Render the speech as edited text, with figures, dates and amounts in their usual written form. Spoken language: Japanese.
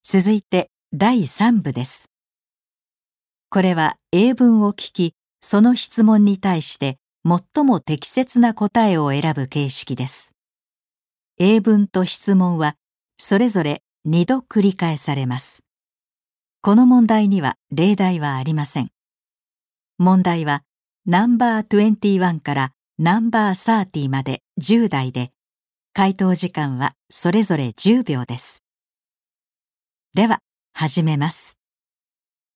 続いて第3部です。これは英文を聞き、その質問に対して最も適切な答えを選ぶ形式です。英文と質問はそれぞれ2度繰り返されます。この問題には例題はありません。問題はナンバー21からナンバー30まで10題で、回答時間はそれぞれ10秒です。では、始めます。